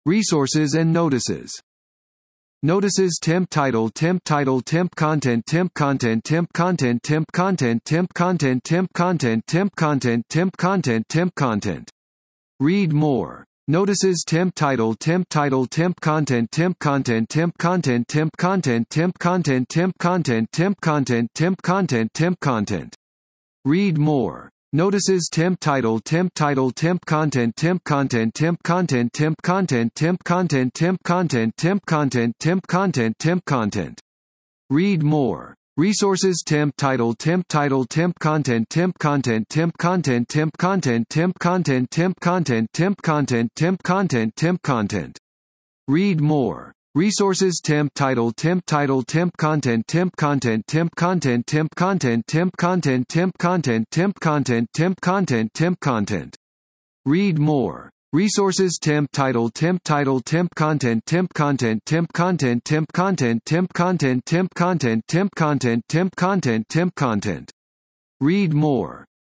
Resources and notices. Notices. Temp title, temp content, temp content, temp content, temp content, temp content, temp content, temp content, temp content, temp content, temp content. Read more. Notices. Temp title, temp content, temp content, temp content, temp content, temp content, temp content, temp content, temp content, temp content. Read more. Notices. Temp title, temp content, temp content, temp content, temp content, temp content, temp content, temp content, temp content, temp content. Read more. Resources. Temp title, temp content, temp content, temp content, temp content, temp content, temp content, temp content, temp content, temp content. Read more. Resources. Temp title, temp content, temp content, temp content, temp content, temp content, temp content, temp content, temp content, temp content. Read more. Resources. Temp title, temp content, temp content, temp content, temp content, temp content, temp content, temp content, temp content, temp content. Read more.